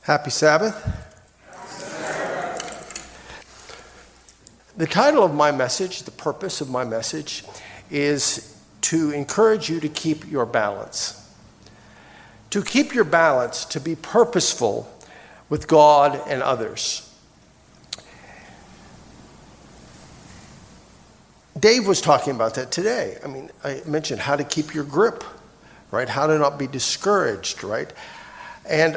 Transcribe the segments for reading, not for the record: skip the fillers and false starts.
Happy Sabbath. The title of my message, the purpose of my message, is to encourage you to keep your balance. To keep your balance, to be purposeful with God and others. Dave was talking about that today. I mentioned how to keep your grip, right? How to not be discouraged, right? And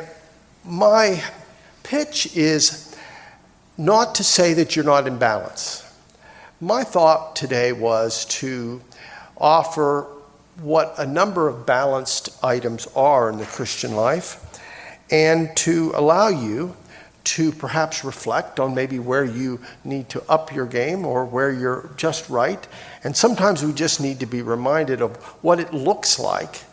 my pitch is not to say that you're not in balance. My thought today was to offer what a number of balanced items are in the Christian life and to allow you to perhaps reflect on maybe where you need to up your game or where you're just right. And sometimes we just need to be reminded of what it looks like.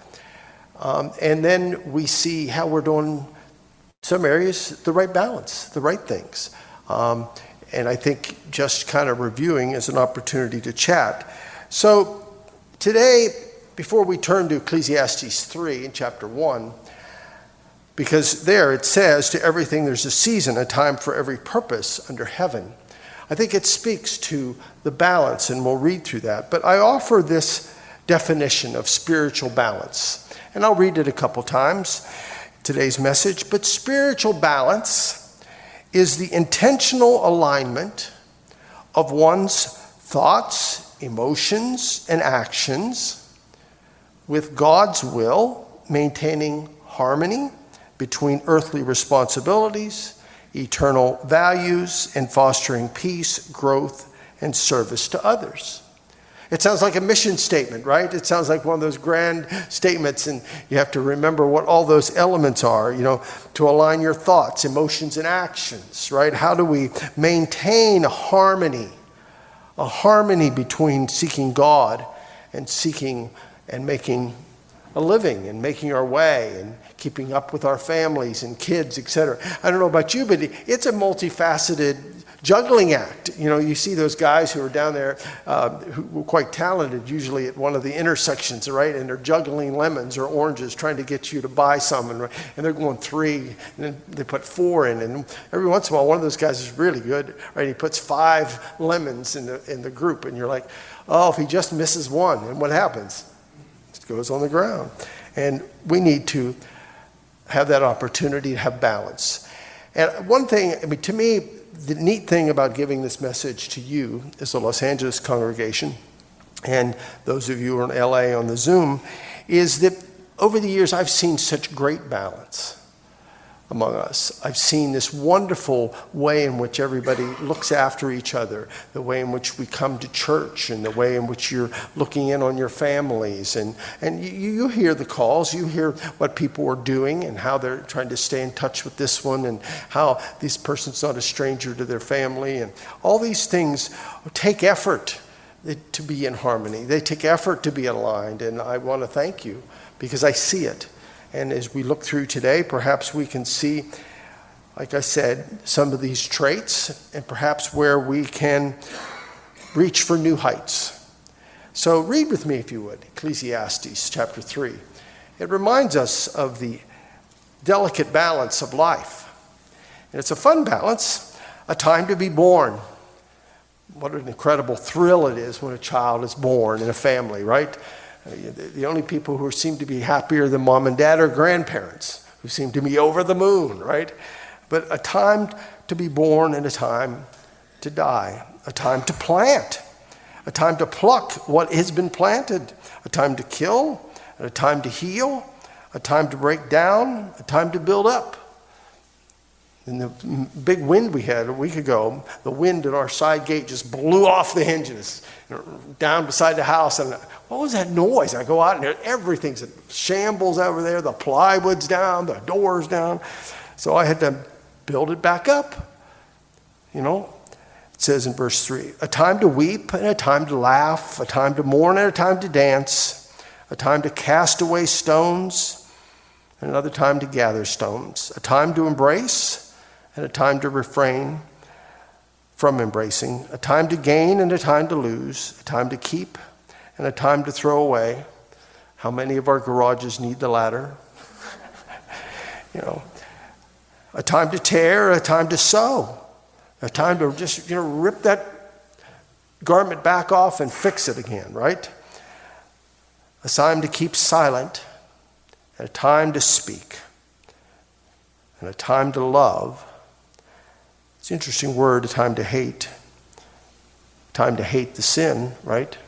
And then we see how we're doing some areas, the right balance, the right things. And I think just kind of reviewing is an opportunity to chat. So today, before we turn to Ecclesiastes 3 in chapter 1, because there it says, to everything there's a season, a time for every purpose under heaven. I think it speaks to the balance, and we'll read through that. But I offer this definition of spiritual balance, and I'll read it a couple times. Today's message, but spiritual balance is the intentional alignment of one's thoughts, emotions, and actions with God's will, maintaining harmony between earthly responsibilities, eternal values, and fostering peace, growth, and service to others. It sounds like a mission statement, right? It sounds like one of those grand statements, and you have to remember what all those elements are, to align your thoughts, emotions, and actions, right? How do we maintain harmony, a harmony between seeking God and seeking and making a living and making our way and keeping up with our families and kids, etc. I don't know about you, but it's a multifaceted juggling act. You see those guys who are down there who are quite talented, usually at one of the intersections, right? And they're juggling lemons or oranges, trying to get you to buy some. And they're going 3, and then they put 4 in. And every once in a while, one of those guys is really good, right? He puts 5 lemons in the group. And you're like, oh, if he just misses one, and what happens? It goes on the ground. And we need to have that opportunity to have balance. And one thing, to me, the neat thing about giving this message to you as the Los Angeles congregation, and those of you who are in LA on the Zoom, is that over the years I've seen such great balance among us. I've seen this wonderful way in which everybody looks after each other, the way in which we come to church, and the way in which you're looking in on your families. And you hear the calls, you hear what people are doing and how they're trying to stay in touch with this one and how this person's not a stranger to their family. And all these things take effort to be in harmony. They take effort to be aligned. And I want to thank you because I see it. And as we look through today, perhaps we can see, like I said, some of these traits and perhaps where we can reach for new heights. So read with me, if you would, Ecclesiastes chapter 3. It reminds us of the delicate balance of life. And it's a fun balance, a time to be born. What an incredible thrill it is when a child is born in a family, right? The only people who seem to be happier than mom and dad are grandparents, who seem to be over the moon, right? But a time to be born and a time to die, a time to plant, a time to pluck what has been planted, a time to kill, and a time to heal, a time to break down, a time to build up. And the big wind we had a week ago, the wind at our side gate just blew off the hinges down beside the house. And what was that noise? And I go out and everything's in shambles over there. The plywood's down, the door's down. So I had to build it back up. It says in verse 3, a time to weep and a time to laugh, a time to mourn and a time to dance, a time to cast away stones and another time to gather stones, a time to embrace and a time to refrain from embracing, a time to gain and a time to lose, a time to keep and a time to throw away. How many of our garages need the latter? A time to tear, a time to sew. A time to just, rip that garment back off and fix it again, right? A time to keep silent, and a time to speak, and a time to love. It's an interesting word, a time to hate. Time to hate the sin, right?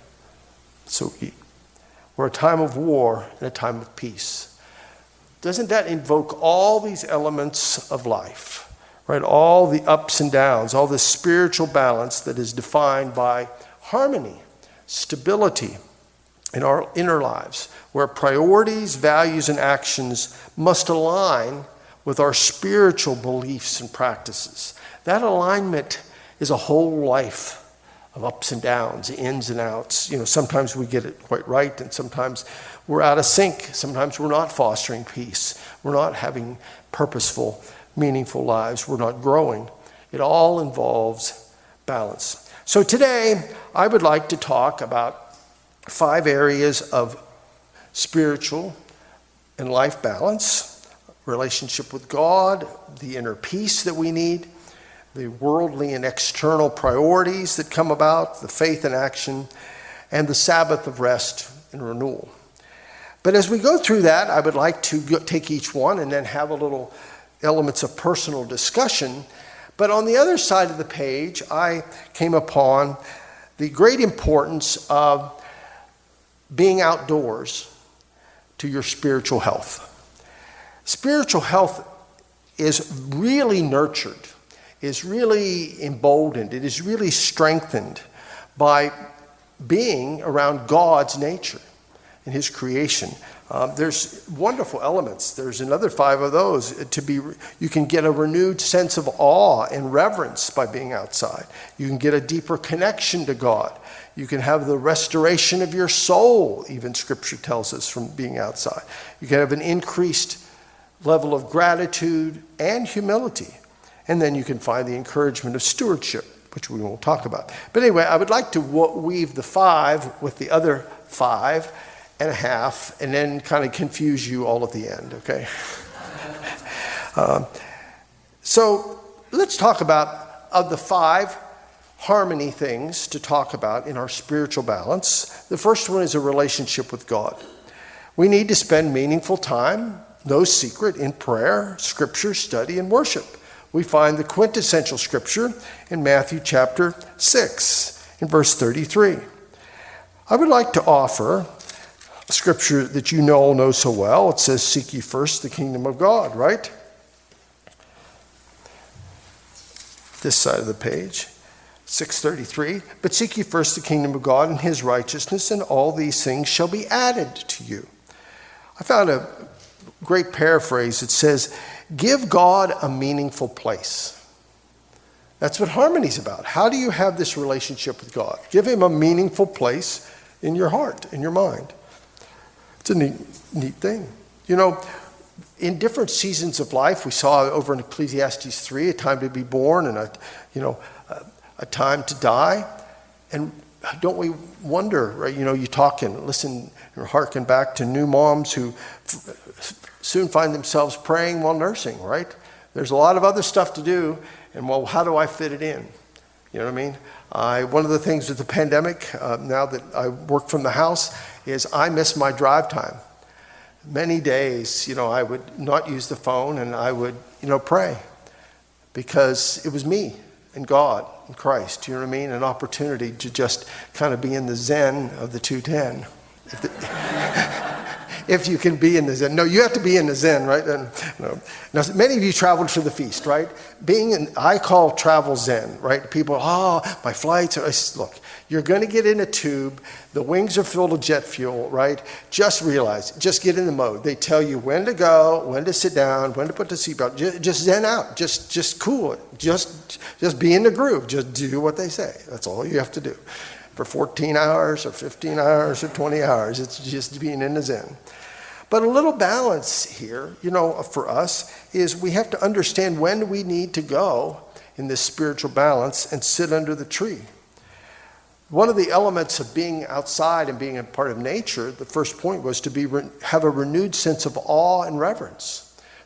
So we're a time of war and a time of peace. Doesn't that invoke all these elements of life? Right, all the ups and downs, all the spiritual balance that is defined by harmony, stability in our inner lives, where priorities, values, and actions must align with our spiritual beliefs and practices. That alignment is a whole life of ups and downs, ins and outs. Sometimes we get it quite right, and sometimes we're out of sync. Sometimes we're not fostering peace. We're not having purposeful, meaningful lives. We're not growing. It all involves balance. So today, I would like to talk about 5 areas of spiritual and life balance: relationship with God, the inner peace that we need, the worldly and external priorities that come about, the faith and action, and the Sabbath of rest and renewal. But as we go through that, I would like to take each one and then have a little elements of personal discussion. But on the other side of the page, I came upon the great importance of being outdoors to your spiritual health. Spiritual health is really nurtured, is really emboldened, it is really strengthened by being around God's nature and His creation. There's wonderful elements. There's another 5 of those. You can get a renewed sense of awe and reverence by being outside. You can get a deeper connection to God. You can have the restoration of your soul, even Scripture tells us, from being outside. You can have an increased level of gratitude and humility. And then you can find the encouragement of stewardship, which we won't talk about. But anyway, I would like to weave the 5 with the other 5 and a half, and then kind of confuse you all at the end, okay? So let's talk about, of the 5 harmony things to talk about in our spiritual balance. The first one is a relationship with God. We need to spend meaningful time, no secret, in prayer, scripture, study, and worship. We find the quintessential scripture in Matthew chapter 6, in verse 33. I would like to offer scripture that you all know so well. It says, "Seek ye first the kingdom of God," right? This side of the page, 6:33. "But seek ye first the kingdom of God and His righteousness, and all these things shall be added to you." I found a great paraphrase. It says, "Give God a meaningful place." That's what harmony is about. How do you have this relationship with God? Give Him a meaningful place in your heart, in your mind. It's a neat thing. In different seasons of life, we saw over in Ecclesiastes 3, a time to be born and a time to die. And don't we wonder, right? You talk and listen and hearken back to new moms who soon find themselves praying while nursing, right? There's a lot of other stuff to do, and well, how do I fit it in? You know what I mean? One of the things with the pandemic, now that I work from the house, is I miss my drive time. Many days, I would not use the phone, and I would, pray, because it was me and God and Christ. You know what I mean? An opportunity to just kind of be in the zen of the 210. If you can be in the zen. No, you have to be in the zen, right? No. Now, many of you traveled for the feast, right? I call travel zen, right? People, my flights are, look, you're going to get in a tube. The wings are filled with jet fuel, right? Just realize, just get in the mode. They tell you when to go, when to sit down, when to put the seatbelt. Just zen out. Just cool it. Just be in the groove. Just do what they say. That's all you have to do. For 14 hours or 15 hours or 20 hours, it's just being in the zen. But a little balance here, for us, is we have to understand when we need to go in this spiritual balance and sit under the tree. One of the elements of being outside and being a part of nature, the first point was to have a renewed sense of awe and reverence.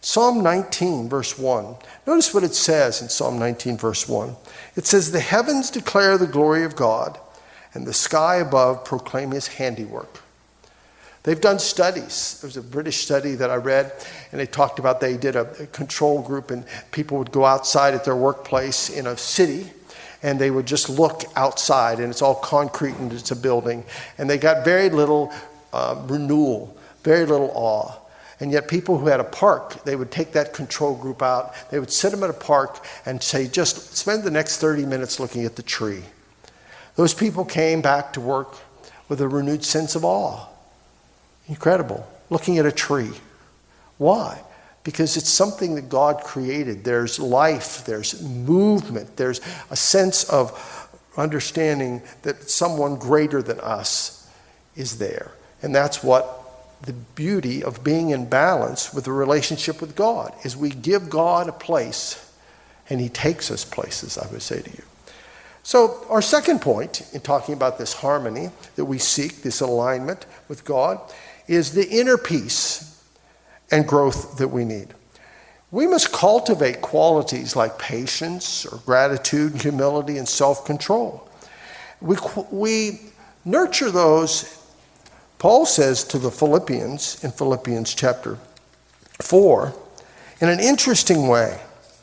Psalm 19, verse 1. Notice what it says in Psalm 19, verse 1. It says, "The heavens declare the glory of God, and the sky above proclaim his handiwork." They've done studies. There was a British study that I read, and they talked about they did a control group, and people would go outside at their workplace in a city, and they would just look outside, and it's all concrete, and it's a building. And they got very little renewal, very little awe. And yet people who had a park, they would take that control group out, they would sit them at a park and say, just spend the next 30 minutes looking at the tree. Those people came back to work with a renewed sense of awe. Incredible. Looking at a tree. Why? Because it's something that God created. There's life, there's movement, there's a sense of understanding that someone greater than us is there. And that's what the beauty of being in balance with the relationship with God is. We give God a place and he takes us places, I would say to you. So our second point in talking about this harmony that we seek, this alignment with God, is the inner peace and growth that we need. We must cultivate qualities like patience or gratitude, and humility, and self-control. We nurture those. Paul says to the Philippians in Philippians chapter 4 in an interesting way.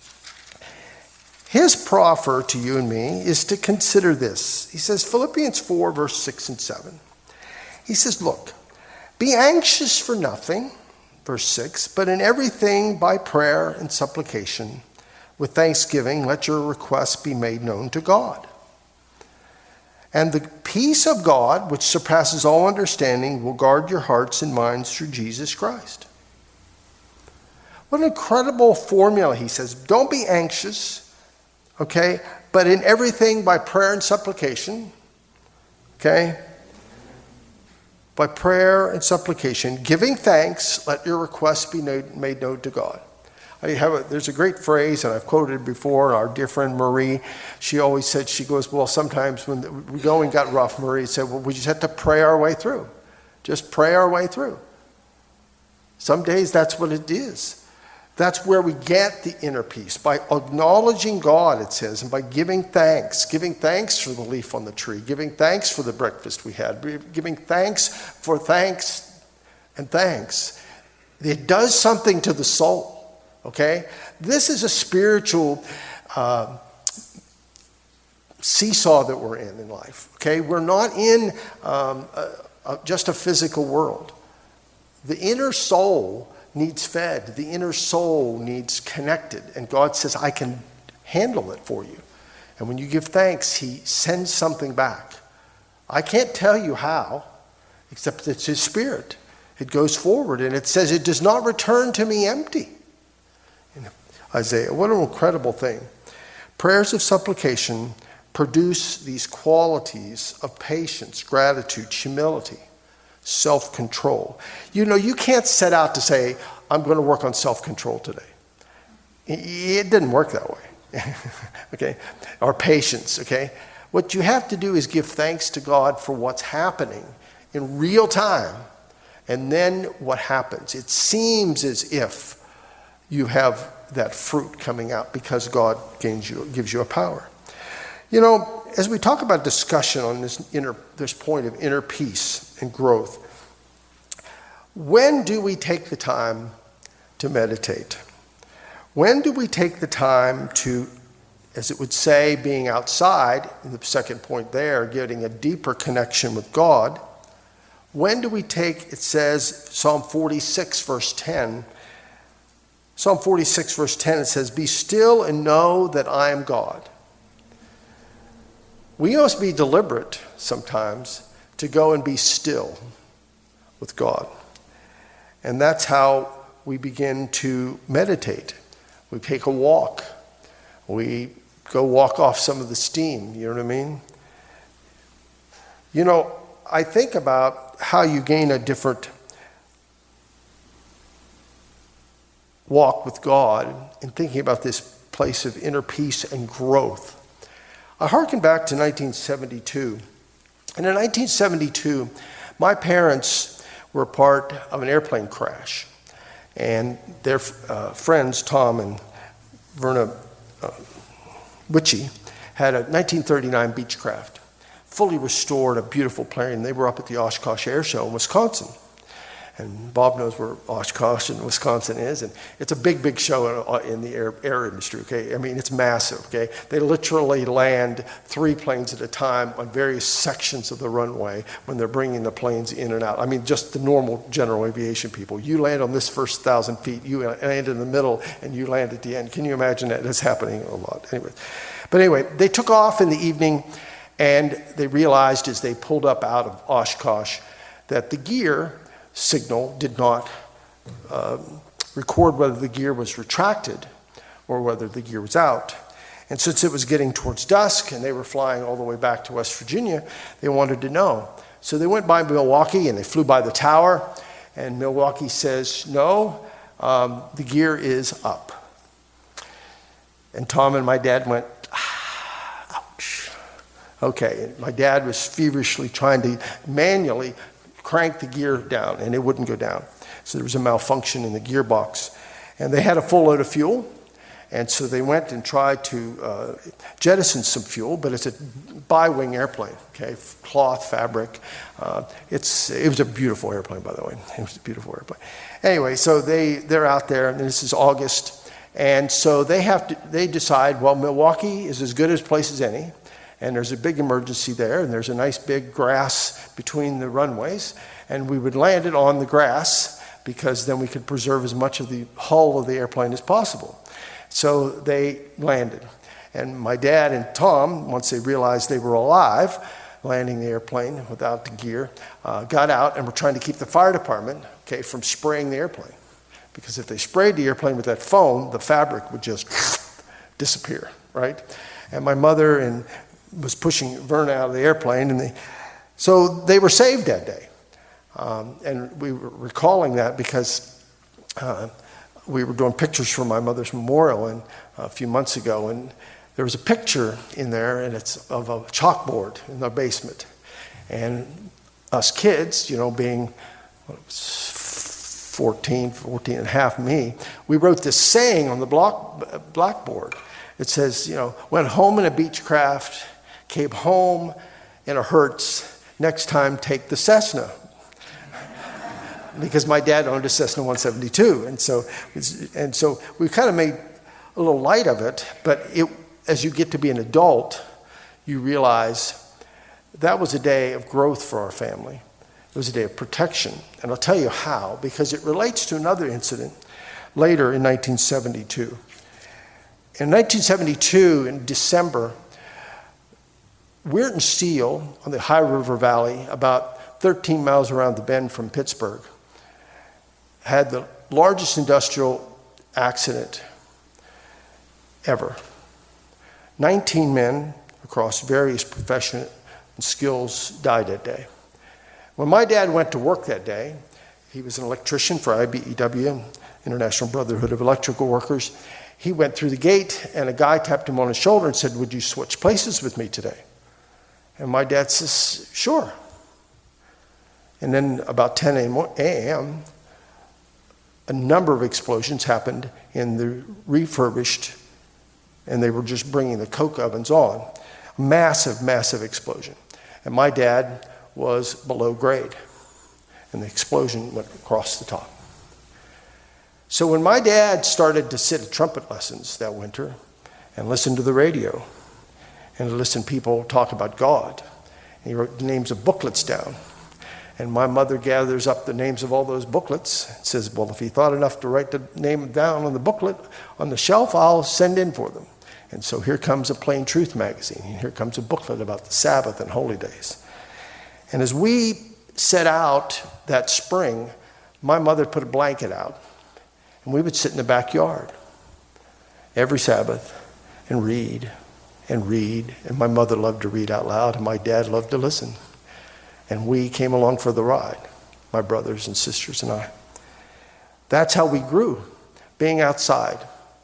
His proffer to you and me is to consider this. He says, Philippians 4, verse 6 and 7. He says, look, be anxious for nothing, verse 6, but in everything by prayer and supplication, with thanksgiving, let your requests be made known to God. And the peace of God, which surpasses all understanding, will guard your hearts and minds through Jesus Christ. What an incredible formula, he says. Don't be anxious, okay? But in everything by prayer and supplication, okay? By prayer and supplication, giving thanks, let your requests be made known to God. There's a great phrase, and I've quoted it before, our dear friend Marie, she always said, she goes, well, sometimes when the going got rough, Marie said, well, we just have to pray our way through. Just pray our way through. Some days that's what it is. That's where we get the inner peace, by acknowledging God, it says, and by giving thanks for the leaf on the tree, giving thanks for the breakfast we had, giving thanks for thanks and thanks. It does something to the soul, okay? This is a spiritual seesaw that we're in life, okay? We're not in just a physical world. The inner soul needs fed. The inner soul needs connected. And God says, I can handle it for you. And when you give thanks, he sends something back. I can't tell you how, except it's his spirit. It goes forward, and it says, it does not return to me empty. In Isaiah, what an incredible thing. Prayers of supplication produce these qualities of patience, gratitude, humility, self-control. You know, you can't set out to say, I'm going to work on self-control today. It didn't work that way. Okay? Or patience, okay? What you have to do is give thanks to God for what's happening in real time. And then what happens? It seems as if you have that fruit coming out because God gives you a power. You know, as we talk about discussion on this point of inner peace and growth, when do we take the time to meditate? When do we take the time to, as it would say, being outside, in the second point there, getting a deeper connection with God? When do we take, it says, Psalm 46, verse 10, Psalm 46, verse 10, it says, be still and know that I am God. We must be deliberate sometimes to go and be still with God. And that's how we begin to meditate. We take a walk. We go walk off some of the steam, you know what I mean? You know, I think about how you gain a different walk with God and thinking about this place of inner peace and growth. I hearken back to 1972. And in 1972, my parents were part of an airplane crash. And their friends, Tom and Verna Witchy, had a 1939 Beechcraft, fully restored, a beautiful plane. They were up at the Oshkosh Air Show in Wisconsin. And Bob knows where Oshkosh in Wisconsin is, and it's a big, big show in the air industry, okay? I mean, it's massive, okay? They literally land 3 planes at a time on various sections of the runway when they're bringing the planes in and out. I mean, just the normal general aviation people. You land on this first 1,000 feet, you land in the middle, and you land at the end. Can you imagine that? It's happening a lot. Anyway, they took off in the evening, and they realized as they pulled up out of Oshkosh that the gear signal did not record whether the gear was retracted or whether the gear was out. And since it was getting towards dusk and they were flying all the way back to West Virginia, they wanted to know. So they went by Milwaukee and they flew by the tower, and Milwaukee says, no, the gear is up. And Tom and my dad went, ouch. Okay, and my dad was feverishly trying to manually crank the gear down, and it wouldn't go down. So there was a malfunction in the gearbox. And they had a full load of fuel, and so they went and tried to jettison some fuel, but it's a bi-wing airplane, okay, cloth, fabric. It was a beautiful airplane, by the way. It was a beautiful airplane. Anyway, so they're out there, and this is August, and so they decide, well, Milwaukee is as good a place as any, and there's a big emergency there, and there's a nice big grass between the runways, and we would land it on the grass because then we could preserve as much of the hull of the airplane as possible. So they landed. And my dad and Tom, once they realized they were alive, landing the airplane without the gear, got out and were trying to keep the fire department, okay, from spraying the airplane. Because if they sprayed the airplane with that foam, the fabric would just disappear, right? And my mother was pushing Verna out of the airplane, and so they were saved that day. And we were recalling that because we were doing pictures for my mother's memorial a few months ago, and there was a picture in there, and it's of a chalkboard in the basement. And us kids, being 14 and a half me, we wrote this saying on the blackboard. It says, went home in a Beechcraft, came home in a Hertz, next time take the Cessna. Because my dad owned a Cessna 172, and so we kind of made a little light of it, but as you get to be an adult, you realize that was a day of growth for our family. It was a day of protection, and I'll tell you how, because it relates to another incident later in 1972. In 1972, in December, Weirton Steel on the High River Valley, about 13 miles around the bend from Pittsburgh, had the largest industrial accident ever. 19 men across various professions and skills died that day. When my dad went to work that day, he was an electrician for IBEW, International Brotherhood of Electrical Workers. He went through the gate, and a guy tapped him on his shoulder and said, "Would you switch places with me today?" And my dad says, "Sure." And then about 10 a.m., a number of explosions happened in the refurbished, and they were just bringing the coke ovens on. Massive, massive explosion. And my dad was below grade, and the explosion went across the top. So when my dad started to sit at trumpet lessons that winter and listen to the radio and listen to people talk about God, and he wrote the names of booklets down. And my mother gathers up the names of all those booklets and says, "Well, if he thought enough to write the name down on the booklet on the shelf, I'll send in for them." And so here comes a Plain Truth magazine, and here comes a booklet about the Sabbath and holy days. And as we set out that spring, my mother put a blanket out, and we would sit in the backyard every Sabbath and read and read. And my mother loved to read out loud, and my dad loved to listen. And we came along for the ride, my brothers and sisters and I. That's how we grew, being outside.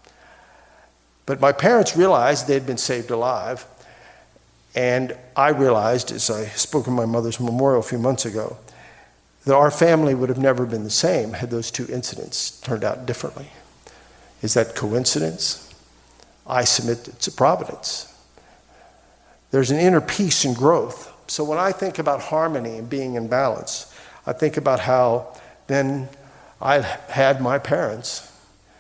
But my parents realized they'd been saved alive. And I realized, as I spoke in my mother's memorial a few months ago, that our family would have never been the same had those two incidents turned out differently. Is that coincidence? I submit it's a providence. There's an inner peace and growth. So when I think about harmony and being in balance, I think about how then I had my parents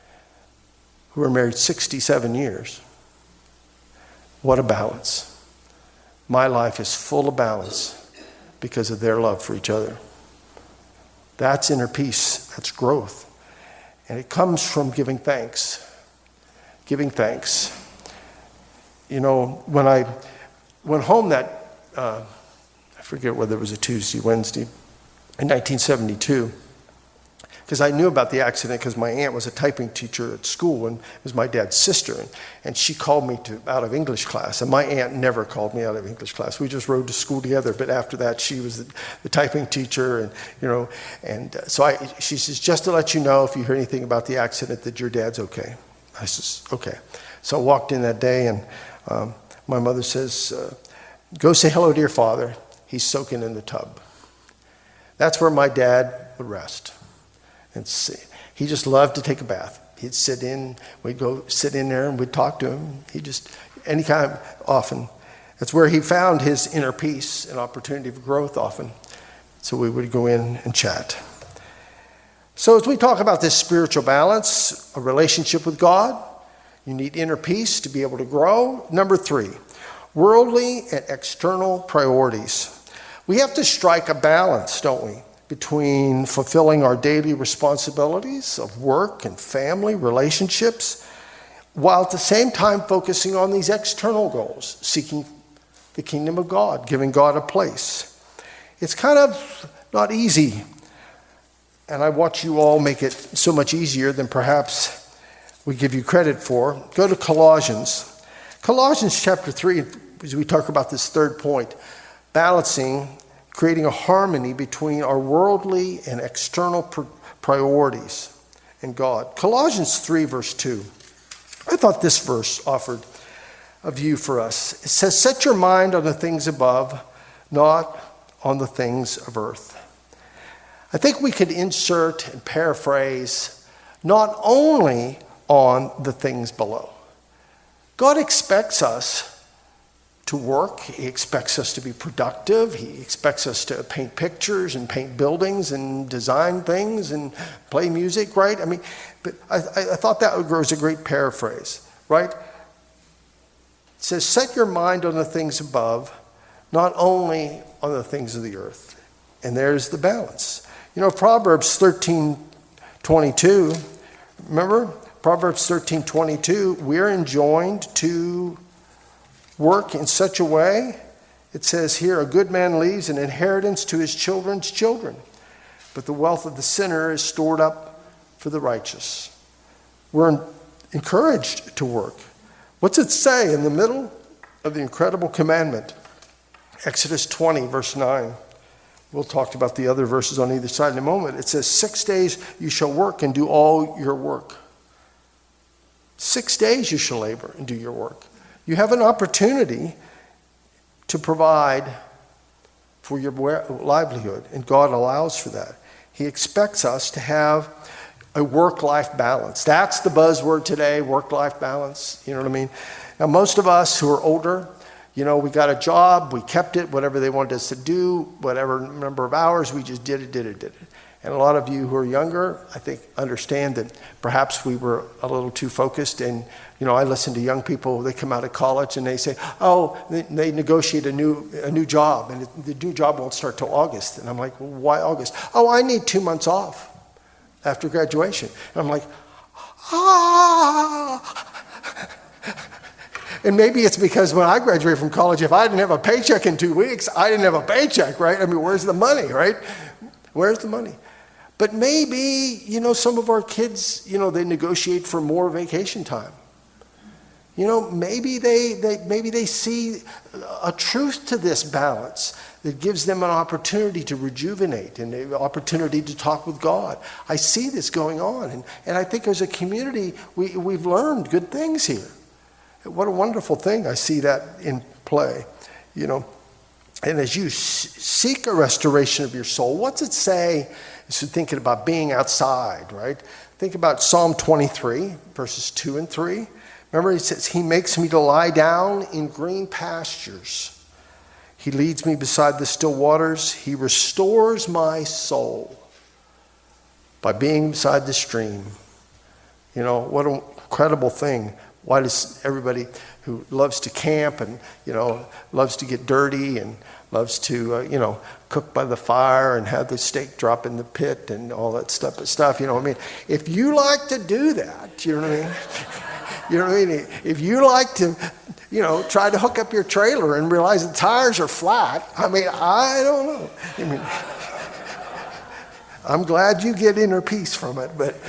who were married 67 years. What a balance. My life is full of balance because of their love for each other. That's inner peace. That's growth. And it comes from giving thanks. Giving thanks. You know, when I went home that, I forget whether it was a Tuesday, Wednesday, in 1972, because I knew about the accident because my aunt was a typing teacher at school and was my dad's sister. And she called me out of English class. And my aunt never called me out of English class. We just rode to school together. But after that, she was the typing teacher. And, you know, and so she says, just to let you know, if you hear anything about the accident, that your dad's okay. I says, okay. So I walked in that day and my mother says, go say hello to your father. He's soaking in the tub. That's where my dad would rest. And he just loved to take a bath. He'd sit in, we'd go sit in there and we'd talk to him. Often. That's where he found his inner peace and opportunity for growth often. So we would go in and chat. So as we talk about this spiritual balance, a relationship with God, you need inner peace to be able to grow. Number 3, worldly and external priorities. We have to strike a balance, don't we, between fulfilling our daily responsibilities of work and family, relationships, while at the same time focusing on these external goals, seeking the kingdom of God, giving God a place. It's kind of not easy, and I want you all make it so much easier than perhaps we give you credit for. Go to Colossians. Colossians chapter 3, as we talk about this third point, balancing, creating a harmony between our worldly and external priorities and God. Colossians 3, verse 2. I thought this verse offered a view for us. It says, set your mind on the things above, not on the things of earth. I think we could insert and paraphrase, not only on the things below. God expects us to work. He expects us to be productive. He expects us to paint pictures and paint buildings and design things and play music, right? I mean, but I thought that was a great paraphrase, right? It says, set your mind on the things above, not only on the things of the earth. And there's the balance. You know, Proverbs 13:22, remember? Proverbs 13:22, we're enjoined to work in such a way, it says here, a good man leaves an inheritance to his children's children, but the wealth of the sinner is stored up for the righteous. We're encouraged to work. What's it say in the middle of the incredible commandment? Exodus 20, verse 9. We'll talk about the other verses on either side in a moment. It says, 6 days you shall work and do all your work. 6 days you shall labor and do your work. You have an opportunity to provide for your livelihood, and God allows for that. He expects us to have a work-life balance. That's the buzzword today, work-life balance. You know what I mean? Now, most of us who are older, you know, we got a job, we kept it, whatever they wanted us to do, whatever number of hours, we just did it. And a lot of you who are younger, I think, understand that perhaps we were a little too focused. And, you know, I listen to young people, they come out of college and they say, oh, they negotiate a new job, and the new job won't start till August. And I'm like, well, why August? Oh, I need 2 months off after graduation. And I'm like, And maybe it's because when I graduated from college, if I didn't have a paycheck in 2 weeks, I didn't have a paycheck, right? I mean, where's the money, right? Where's the money? But maybe, you know, some of our kids, you know, they negotiate for more vacation time. You know, maybe they see a truth to this balance that gives them an opportunity to rejuvenate and an opportunity to talk with God. I see this going on, and I think as a community, we've learned good things here. What a wonderful thing. I see that in play, you know. And as you seek a restoration of your soul, what's it say? Is thinking about being outside, right? Think about Psalm 23, verses 2 and 3. Remember, he says, he makes me to lie down in green pastures. He leads me beside the still waters. He restores my soul by being beside the stream. You know, what an incredible thing. Why does everybody who loves to camp and, loves to get dirty and loves to, cook by the fire and have the steak drop in the pit and all that stuff, if you like to do that, you know what I mean? You know what I mean? If you like to, try to hook up your trailer and realize the tires are flat, I don't know. I'm glad you get inner peace from it, but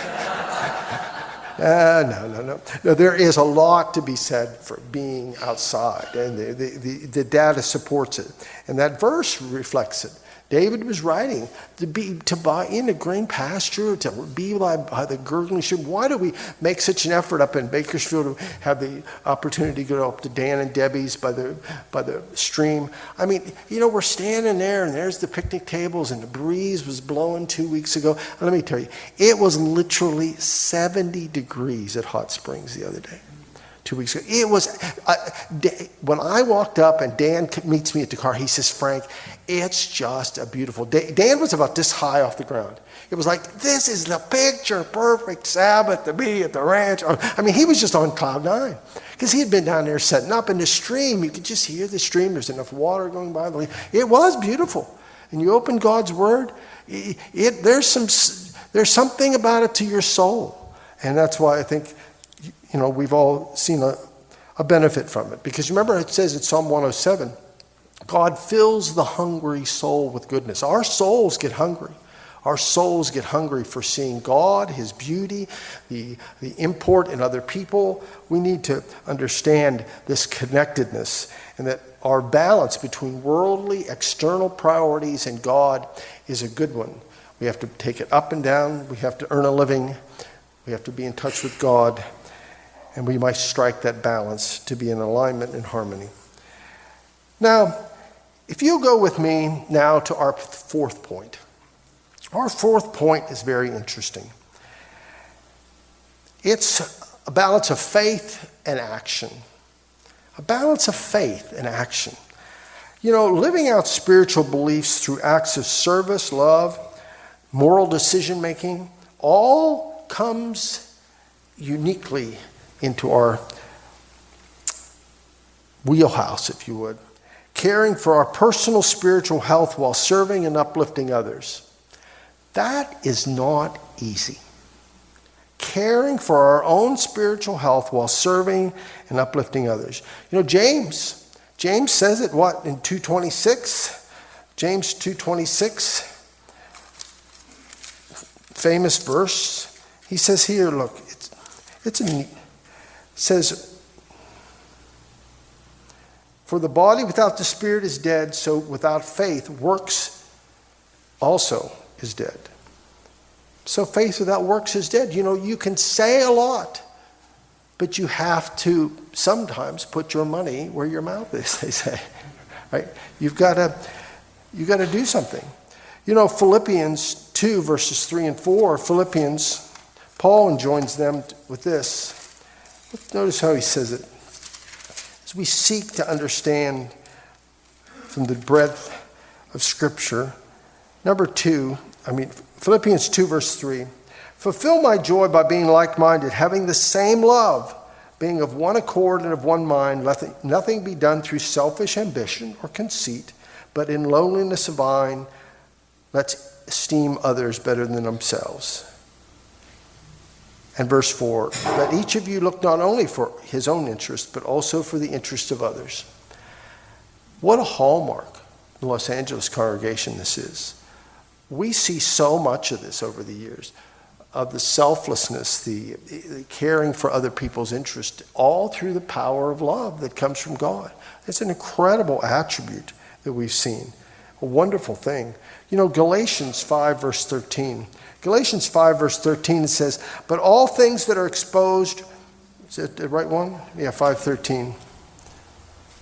no. There is a lot to be said for being outside, and the data supports it. And that verse reflects it. David was writing to buy in a green pasture, to be by the gurgling stream. Why do we make such an effort up in Bakersfield to have the opportunity to go up to Dan and Debbie's by the stream? We're standing there, and there's the picnic tables, and the breeze was blowing 2 weeks ago. And let me tell you, it was literally 70 degrees at Hot Springs the other day. 2 weeks ago. It was, when I walked up and Dan meets me at the car, he says, Frank, it's just a beautiful day. Dan was about this high off the ground. It was like, this is the picture perfect Sabbath to be at the ranch. He was just on cloud nine because he had been down there setting up in the stream. You could just hear the stream. There's enough water going by. It was beautiful. And you open God's word, there's something about it to your soul. And that's why I think we've all seen a benefit from it. Because remember, it says in Psalm 107, God fills the hungry soul with goodness. Our souls get hungry. Our souls get hungry for seeing God, his beauty, the import in other people. We need to understand this connectedness, and that our balance between worldly, external priorities and God is a good one. We have to take it up and down. We have to earn a living. We have to be in touch with God. And we might strike that balance to be in alignment and harmony. Now, if you'll go with me now to our fourth point. Our fourth point is very interesting. It's a balance of faith and action. A balance of faith and action. Living out spiritual beliefs through acts of service, love, moral decision-making, all comes uniquely into our wheelhouse, if you would. Caring for our personal spiritual health while serving and uplifting others. That is not easy. Caring for our own spiritual health while serving and uplifting others. James says it, in 2:26? James 2:26, famous verse. He says here, look, it says, for the body without the spirit is dead, so without faith works also is dead. So faith without works is dead. You can say a lot, but you have to sometimes put your money where your mouth is, they say. Right? You've got to do something. Philippians 2, verses 3 and 4, Paul enjoins them with this. Notice how he says it. As we seek to understand from the breadth of Scripture, Philippians 2, verse 3. Fulfill my joy by being like-minded, having the same love, being of one accord and of one mind, let nothing be done through selfish ambition or conceit, but in lowliness of mind, let's esteem others better than themselves. And verse 4, let each of you look not only for his own interest, but also for the interest of others. What a hallmark of the Los Angeles congregation this is. We see so much of this over the years, of the selflessness, the caring for other people's interest, all through the power of love that comes from God. It's an incredible attribute that we've seen, a wonderful thing. Galatians 5, verse 13. Galatians 5, verse 13 says, but all things that are exposed, is that the right one? Yeah, 5:13.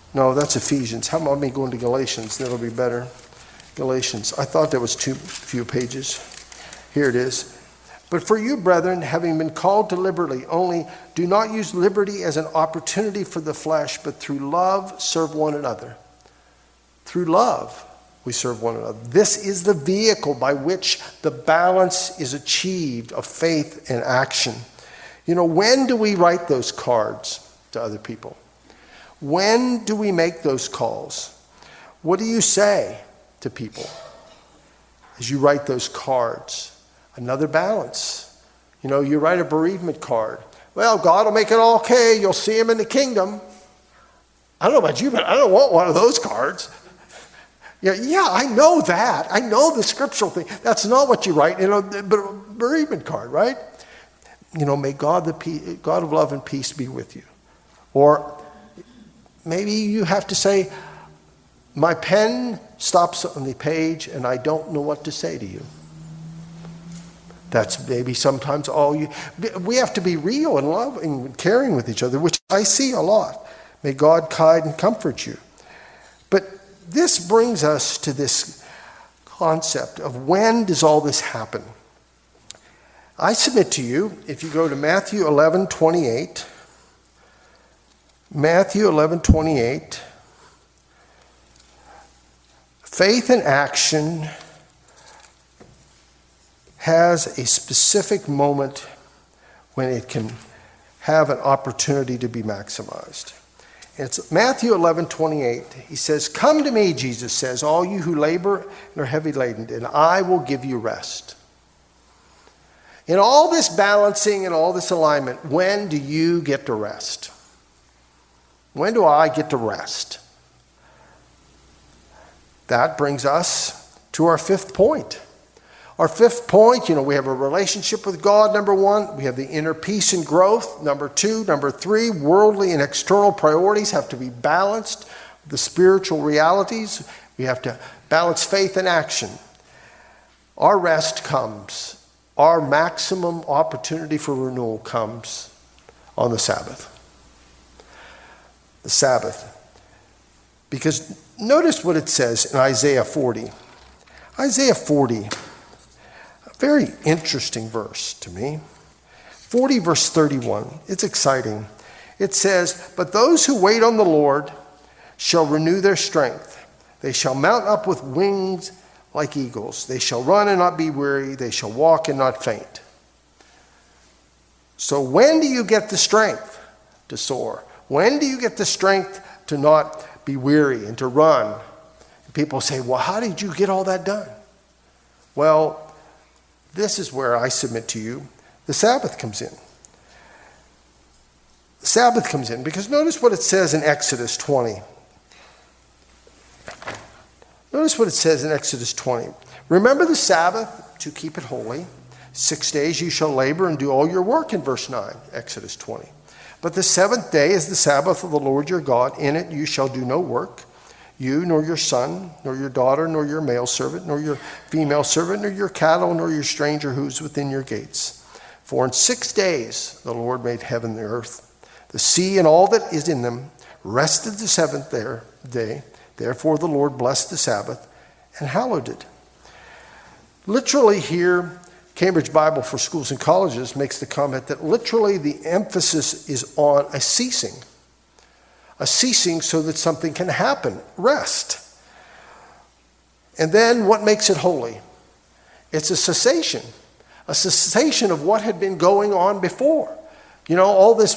No, that's Ephesians. How about me going to Galatians? That'll be better. Galatians. I thought that was too few pages. Here it is. But for you, brethren, having been called to liberty, only do not use liberty as an opportunity for the flesh, but through love serve one another. Through love we serve one another. This is the vehicle by which the balance is achieved of faith and action. You know, when do we write those cards to other people? When do we make those calls? What do you say to people as you write those cards? Another balance. You know, you write a bereavement card. Well, God will make it all okay. You'll see him in the kingdom. I don't know about you, but I don't want one of those cards. Yeah, I know that. I know the scriptural thing. That's not what you write in a bereavement card, right? You know, may God of love and peace be with you. Or maybe you have to say, my pen stops on the page and I don't know what to say to you. That's maybe sometimes all you... We have to be real and loving and caring with each other, which I see a lot. May God guide and comfort you. But this brings us to this concept of when does all this happen? I submit to you, if you go to Matthew 11:28, Matthew 11:28, faith and action has a specific moment when it can have an opportunity to be maximized. It's Matthew 11:28. He says, "Come to me," Jesus says, "all you who labor and are heavy laden, and I will give you rest." In all this balancing and all this alignment, when do you get to rest? When do I get to rest? That brings us to our fifth point. Our fifth point, we have a relationship with God, number one. We have the inner peace and growth, number two. Number three, worldly and external priorities have to be balanced. The spiritual realities, we have to balance faith and action. Our rest comes. Our maximum opportunity for renewal comes on the Sabbath. The Sabbath. Because notice what it says in Isaiah 40. Isaiah 40, a very interesting verse to me. 40 verse 31, it's exciting. It says, "But those who wait on the Lord shall renew their strength. They shall mount up with wings like eagles. They shall run and not be weary. They shall walk and not faint." So when do you get the strength to soar? When do you get the strength to not be weary and to run? And people say, well, how did you get all that done? Well, this is where I submit to you, the Sabbath comes in. The Sabbath comes in because notice what it says in Exodus 20. Notice what it says in Exodus 20. "Remember the Sabbath to keep it holy. 6 days you shall labor and do all your work," in verse 9, Exodus 20. "But the seventh day is the Sabbath of the Lord your God. In it you shall do no work, you nor your son, nor your daughter, nor your male servant, nor your female servant, nor your cattle, nor your stranger who is within your gates. For in 6 days the Lord made heaven and the earth, the sea and all that is in them, rested the seventh day. Therefore the Lord blessed the Sabbath and hallowed it." Literally here, Cambridge Bible for Schools and Colleges makes the comment that literally the emphasis is on a ceasing so that something can happen, rest. And then what makes it holy? It's a cessation of what had been going on before. All this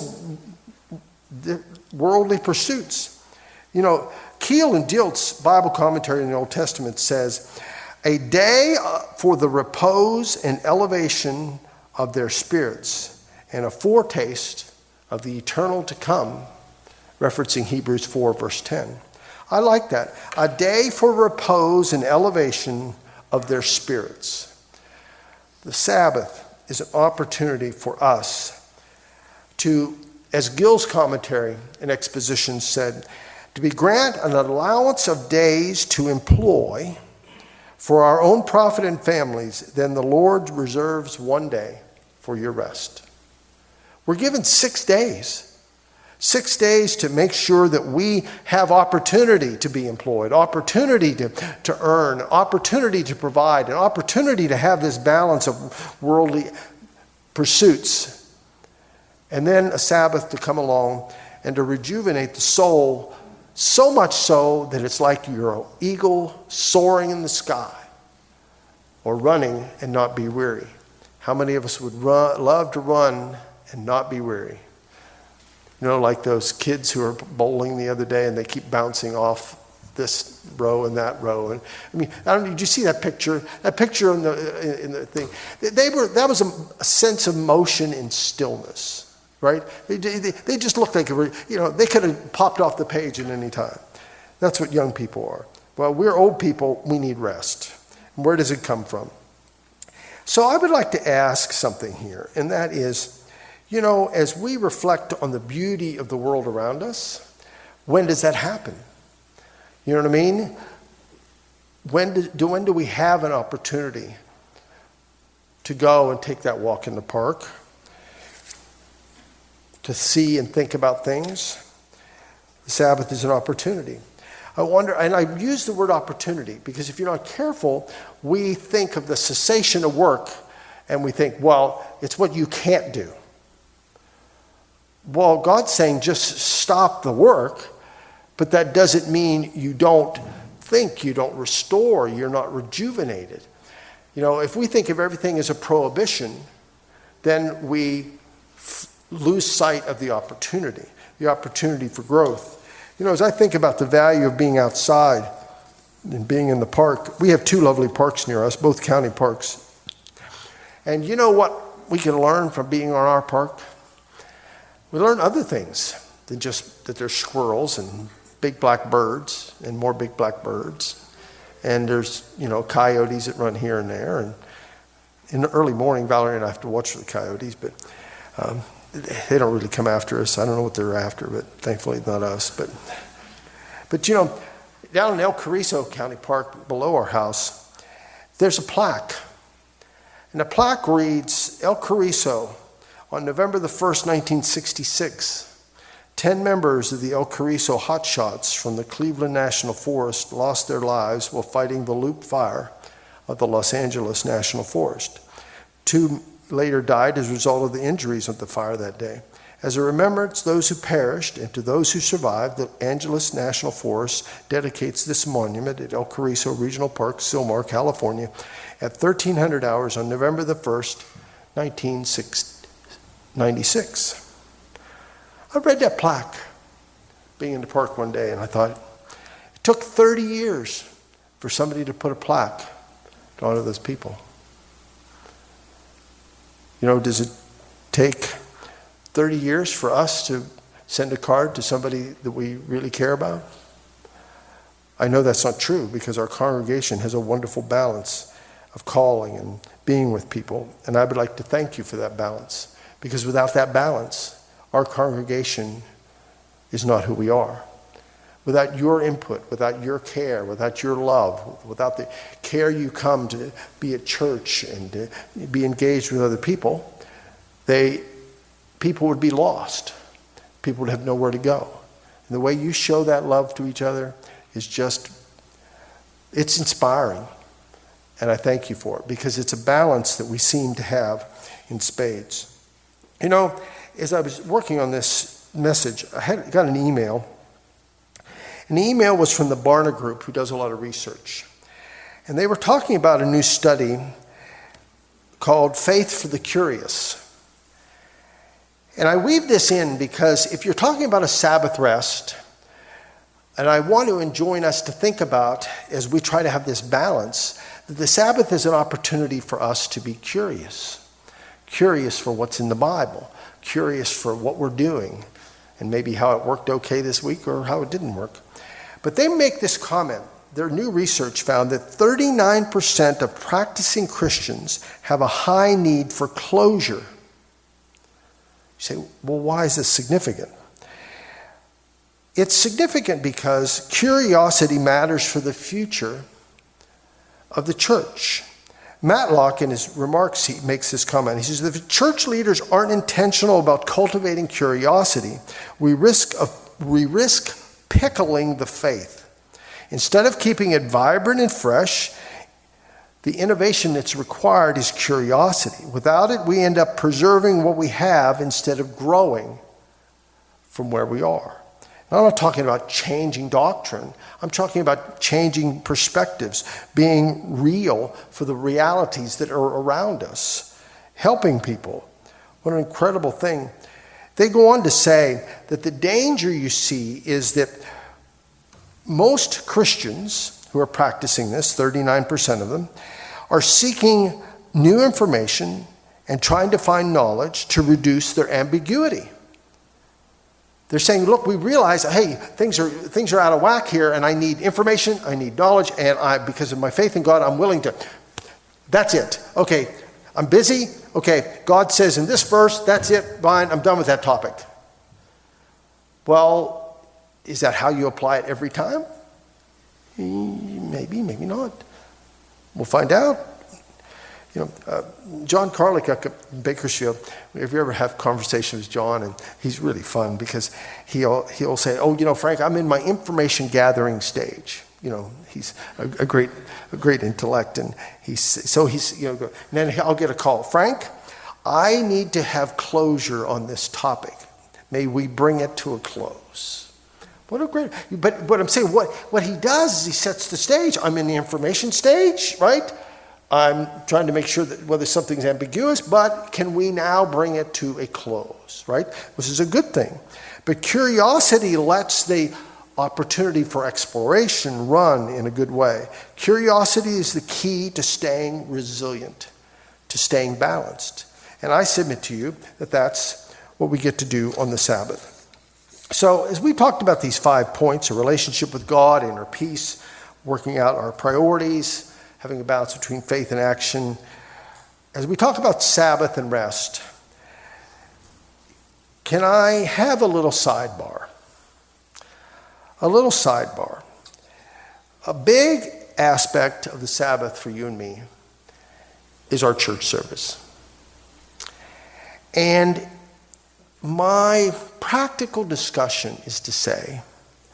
worldly pursuits. Keel and Dilt's Bible commentary in the Old Testament says, "A day for the repose and elevation of their spirits, and a foretaste of the eternal to come," referencing Hebrews 4, verse 10. I like that. A day for repose and elevation of their spirits. The Sabbath is an opportunity for us to, as Gill's commentary and exposition said, to be grant an allowance of days to employ for our own profit and families, then the Lord reserves 1 day for your rest. We're given 6 days. 6 days to make sure that we have opportunity to be employed, opportunity to earn, opportunity to provide, an opportunity to have this balance of worldly pursuits. And then a Sabbath to come along and to rejuvenate the soul, so much so that it's like you're an eagle soaring in the sky or running and not be weary. How many of us would love to run and not be weary? You know, like those kids who are bowling the other day and they keep bouncing off this row and that row. And I mean, did you see that picture? That picture in the thing. That was a sense of motion and stillness, right? They just looked like, they could have popped off the page at any time. That's what young people are. Well, we're old people. We need rest. And where does it come from? So I would like to ask something here, and that is, as we reflect on the beauty of the world around us, when does that happen? You know what I mean? When do we have an opportunity to go and take that walk in the park, to see and think about things? The Sabbath is an opportunity. I wonder, and I use the word opportunity because if you're not careful, we think of the cessation of work and we think, well, it's what you can't do. Well, God's saying just stop the work, but that doesn't mean you don't think, you don't restore, you're not rejuvenated. If we think of everything as a prohibition, then we lose sight of the opportunity for growth. As I think about the value of being outside and being in the park, we have 2 lovely parks near us, both county parks. And you know what we can learn from being on our park? We learn other things than just that there's squirrels and big black birds and more big black birds. And there's, coyotes that run here and there. And in the early morning, Valerie and I have to watch for the coyotes, but they don't really come after us. I don't know what they're after, but thankfully not us. But down in El Carrizo County Park below our house, there's a plaque. And the plaque reads, El Carrizo, on November the 1st, 1966, 10 members of the El Carrizo Hotshots from the Cleveland National Forest lost their lives while fighting the loop fire of the Los Angeles National Forest. 2 later died as a result of the injuries of the fire that day. As a remembrance, those who perished and to those who survived, the Angeles National Forest dedicates this monument at El Carrizo Regional Park, Sylmar, California, at 1300 hours on November the 1st, 1996. I read that plaque being in the park one day, and I thought, it took 30 years for somebody to put a plaque to honor those people. Does it take 30 years for us to send a card to somebody that we really care about? I know that's not true because our congregation has a wonderful balance of calling and being with people. And I would like to thank you for that balance, because without that balance, our congregation is not who we are. Without your input, without your care, without your love, without the care you come to be at church and to be engaged with other people, people would be lost. People would have nowhere to go. And the way you show that love to each other is it's inspiring. And I thank you for it, because it's a balance that we seem to have in spades. As I was working on this message, I got an email. And the email was from the Barna Group, who does a lot of research. And they were talking about a new study called Faith for the Curious. And I weave this in because if you're talking about a Sabbath rest, and I want to join us to think about, as we try to have this balance, that the Sabbath is an opportunity for us to be curious. Curious for what's in the Bible. Curious for what we're doing. And maybe how it worked okay this week or how it didn't work. But they make this comment. Their new research found that 39% of practicing Christians have a high need for closure. You say, well, why is this significant? It's significant because curiosity matters for the future of the church. Matlock, in his remarks, he makes this comment. He says, if church leaders aren't intentional about cultivating curiosity, we risk pickling the faith. Instead of keeping it vibrant and fresh, the innovation that's required is curiosity. Without it, we end up preserving what we have instead of growing from where we are. Now, I'm not talking about changing doctrine. I'm talking about changing perspectives, being real for the realities that are around us, helping people. What an incredible thing. They go on to say that the danger you see is that most Christians who are practicing this, 39% of them, are seeking new information and trying to find knowledge to reduce their ambiguity. They're saying, look, we realize, hey, things are out of whack here, and I need information, I need knowledge, and because of my faith in God, I'm willing to. That's it. Okay, I'm busy. Okay, God says in this verse, that's it, fine, I'm done with that topic. Well, is that how you apply it every time? Maybe, maybe not. We'll find out. John Carlick up in Bakersfield, if you ever have conversations with John, and he's really fun because he'll say, Frank, I'm in my information gathering stage. He's a great intellect, and and then I'll get a call. Frank, I need to have closure on this topic. May we bring it to a close. What a great, but what I'm saying, what he does is he sets the stage. I'm in the information stage, right? I'm trying to make sure that whether something's ambiguous, but can we now bring it to a close, right? Which is a good thing. But curiosity lets the opportunity for exploration run in a good way. Curiosity is the key to staying resilient, to staying balanced. And I submit to you that that's what we get to do on the Sabbath. So as we talked about these 5 points, a relationship with God, inner peace, working out our priorities, having a balance between faith and action. As we talk about Sabbath and rest, can I have a little sidebar? A little sidebar. A big aspect of the Sabbath for you and me is our church service. And my practical discussion is to say,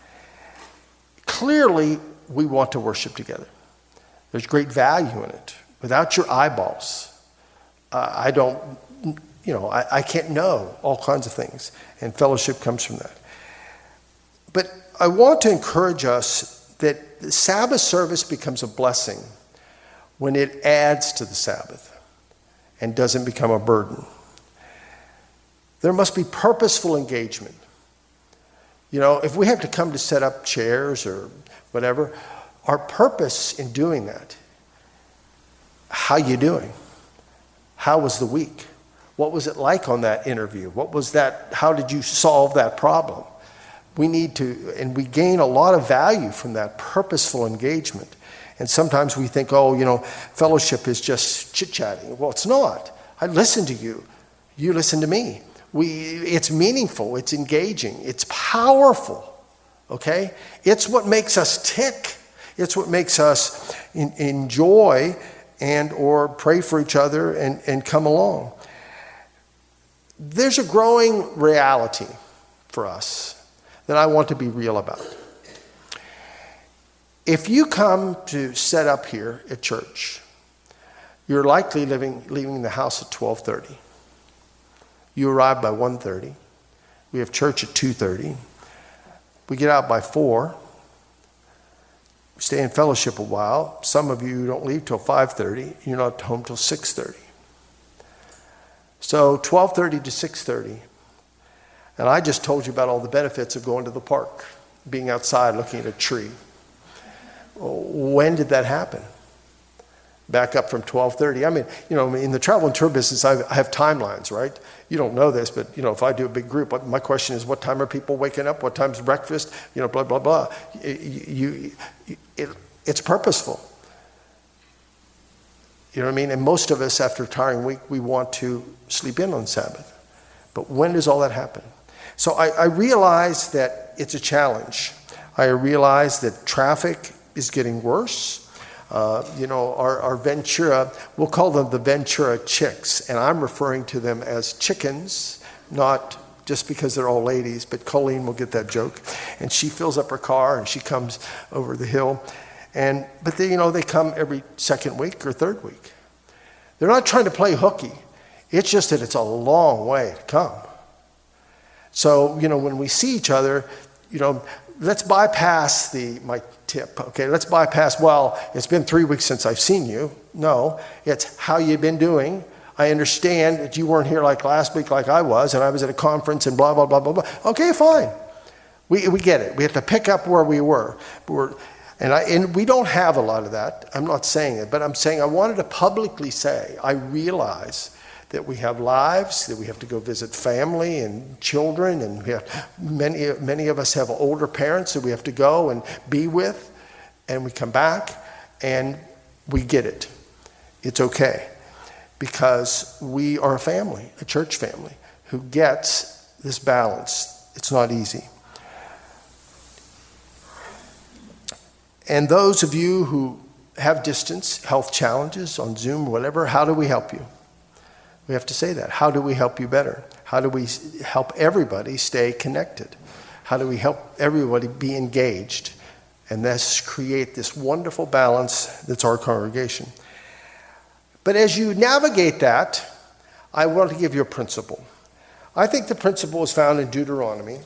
clearly we want to worship together. There's great value in it. Without your eyeballs, I can't know all kinds of things. And fellowship comes from that. But I want to encourage us that the Sabbath service becomes a blessing when it adds to the Sabbath and doesn't become a burden. There must be purposeful engagement. If we have to come to set up chairs or whatever, our purpose in doing that, how you doing? How was the week? What was it like on that interview? What was that? How did you solve that problem? We need to, and we gain a lot of value from that purposeful engagement. And sometimes we think, fellowship is just chit-chatting. Well, it's not. I listen to you. You listen to me. It's meaningful. It's engaging. It's powerful. Okay? It's what makes us tick. It's what makes us enjoy and or pray for each other and come along. There's a growing reality for us that I want to be real about. If you come to set up here at church, you're likely leaving the house at 12:30. You arrive by 1:30. We have church at 2:30. We get out by 4. We stay in fellowship a while. Some of you don't leave till 5:30. You're not home till 6:30. So 12:30 to 6:30. And I just told you about all the benefits of going to the park, being outside looking at a tree. When did that happen? Back up from 12:30. I mean, in the travel and tour business, I have timelines, right? You don't know this, but, if I do a big group, my question is, what time are people waking up? What time's breakfast? Blah, blah, blah. It's purposeful. You know what I mean? And most of us, after a tiring week, we want to sleep in on Sabbath. But when does all that happen? So I realize that it's a challenge. I realize that traffic is getting worse. Our Ventura, we'll call them the Ventura chicks, and I'm referring to them as chickens, not just because they're all ladies, but Colleen will get that joke. And she fills up her car and she comes over the hill. But they come every second week or third week. They're not trying to play hooky. It's just that it's a long way to come. So, when we see each other, let's bypass my tip, okay? Let's bypass, well, it's been 3 weeks since I've seen you. No, it's how you been doing. I understand that you weren't here like last week like I was, and I was at a conference and blah, blah, blah, blah, blah. Okay, fine. We get it. We have to pick up where we were. And we don't have a lot of that. I'm not saying it, but I'm saying I wanted to publicly say, I realize that we have lives, that we have to go visit family and children, and we have, many of us have older parents that we have to go and be with, and we come back, and we get it. It's okay, because we are a family, a church family, who gets this balance. It's not easy. And those of you who have distance, health challenges on Zoom or whatever, how do we help you? We have to say that. How do we help you better? How do we help everybody stay connected? How do we help everybody be engaged? And thus create this wonderful balance that's our congregation. But as you navigate that, I want to give you a principle. I think the principle is found in Deuteronomy.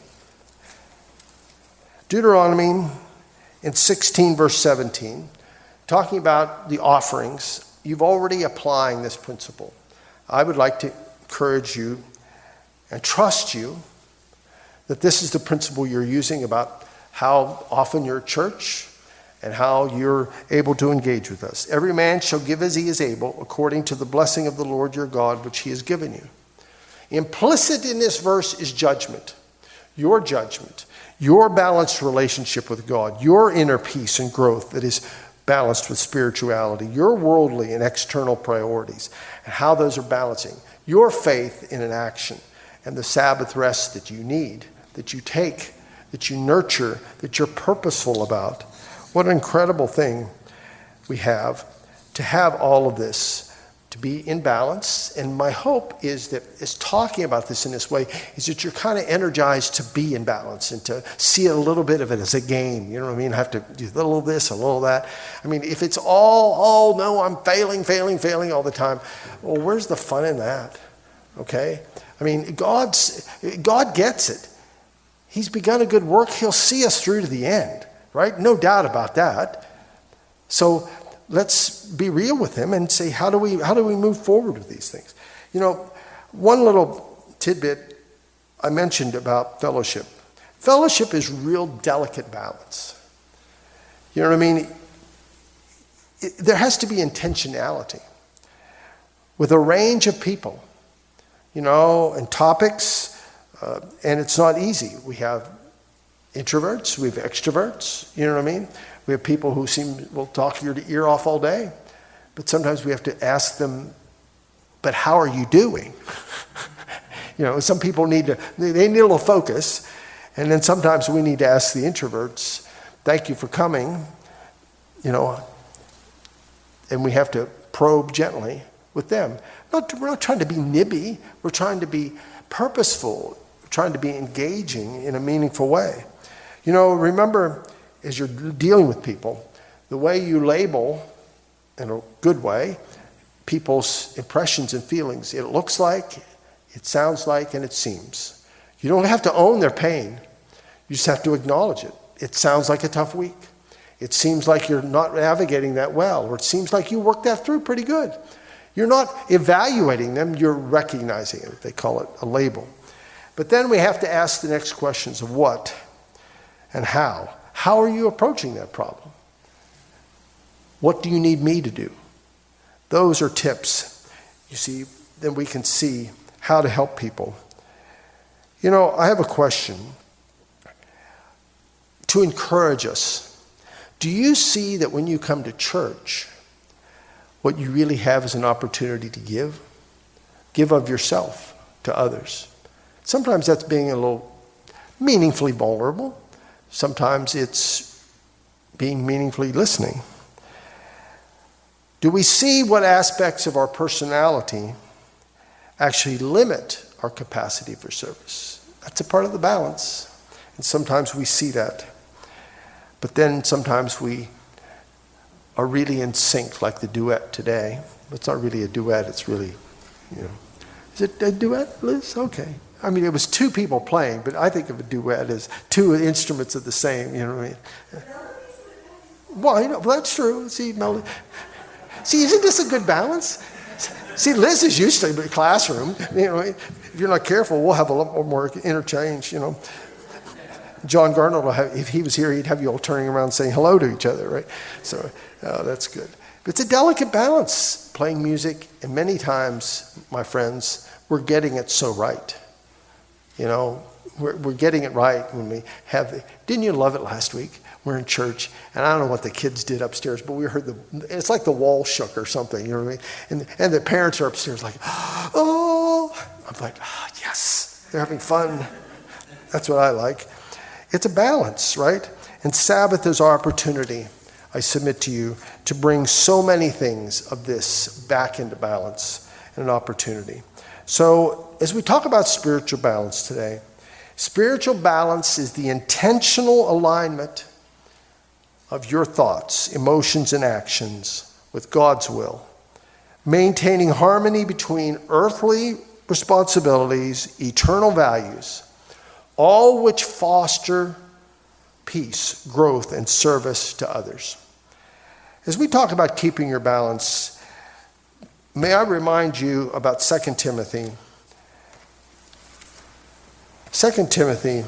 Deuteronomy in 16 verse 17, talking about the offerings. You've already applying this principle. I would like to encourage you and trust you that this is the principle you're using about how often you're at church and how you're able to engage with us. Every man shall give as he is able, according to the blessing of the Lord your God, which he has given you. Implicit in this verse is judgment, your balanced relationship with God, your inner peace and growth that is balanced with spirituality, your worldly and external priorities, and how those are balancing, your faith in an action, and the Sabbath rest that you need, that you take, that you nurture, that you're purposeful about. What an incredible thing we have to have all of this, to be in balance. And my hope is that is talking about this in this way is that you're kind of energized to be in balance and to see a little bit of it as a game. You know what I mean? I have to do a little of this, a little of that. I mean, if it's all, oh no, I'm failing all the time. Well, where's the fun in that? Okay? I mean, God gets it. He's begun a good work. He'll see us through to the end, right? No doubt about that. So let's be real with him and say, how do we move forward with these things? One little tidbit I mentioned about fellowship. Fellowship is real delicate balance. You know what I mean? There has to be intentionality with a range of people, and topics, and it's not easy. We have introverts, we have extroverts, you know what I mean? We have people who will talk your ear off all day, but sometimes we have to ask them, but how are you doing? Some people they need a little focus, and then sometimes we need to ask the introverts, thank you for coming, and we have to probe gently with them. We're not trying to be nibby, we're trying to be purposeful, we're trying to be engaging in a meaningful way. Remember, as you're dealing with people, the way you label, in a good way, people's impressions and feelings, it looks like, it sounds like, and it seems. You don't have to own their pain. You just have to acknowledge it. It sounds like a tough week. It seems like you're not navigating that well, or it seems like you worked that through pretty good. You're not evaluating them, you're recognizing it. They call it a label. But then we have to ask the next questions of what and how. How are you approaching that problem? What do you need me to do? Those are tips. You see, then we can see how to help people. I have a question to encourage us. Do you see that when you come to church, what you really have is an opportunity to give? Give of yourself to others. Sometimes that's being a little meaningfully vulnerable. Sometimes it's being meaningfully listening. Do we see what aspects of our personality actually limit our capacity for service? That's a part of the balance. And sometimes we see that. But then sometimes we are really in sync, like the duet today. It's not really a duet, it's really, Is it a duet, Liz? Okay. I mean, it was two people playing, but I think of a duet as two instruments of the same, you know what I mean? Well, that's true. See, isn't this a good balance? See, Liz is used to the classroom. If you're not careful, we'll have a lot more interchange, John Garner, if he was here, he'd have you all turning around saying hello to each other, right? So that's good. But it's a delicate balance, playing music, and many times, my friends, we're getting it so right. We're getting it right when we have. Didn't you love it last week? We're in church, and I don't know what the kids did upstairs, but we heard it's like the wall shook or something, you know what I mean? And the parents are upstairs like, oh, I'm like, yes, they're having fun. That's what I like. It's a balance, right? And Sabbath is our opportunity, I submit to you, to bring so many things of this back into balance and an opportunity. So as we talk about spiritual balance today, spiritual balance is the intentional alignment of your thoughts, emotions, and actions with God's will, maintaining harmony between earthly responsibilities, eternal values, all which foster peace, growth, and service to others. As we talk about keeping your balance, may I remind you about 2 Timothy. 2 Timothy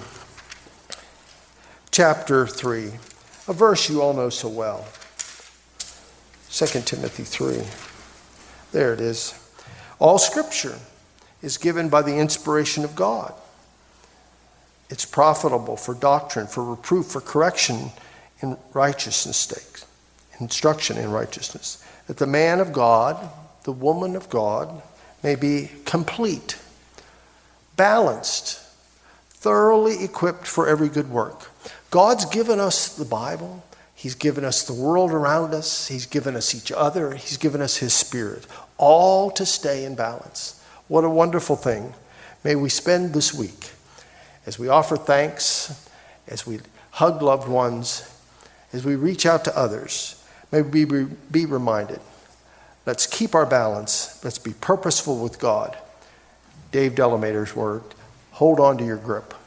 chapter 3, a verse you all know so well. 2 Timothy 3. There it is. All Scripture is given by the inspiration of God. It's profitable for doctrine, for reproof, for correction in righteousness, instruction in righteousness, that the man of God, the woman of God, may be complete, balanced, thoroughly equipped for every good work. God's given us the Bible. He's given us the world around us. He's given us each other. He's given us His Spirit, all to stay in balance. What a wonderful thing. May we spend this week as we offer thanks, as we hug loved ones, as we reach out to others. May we be reminded. Let's keep our balance. Let's be purposeful with God. Dave Delamater's word. Hold on to your grip.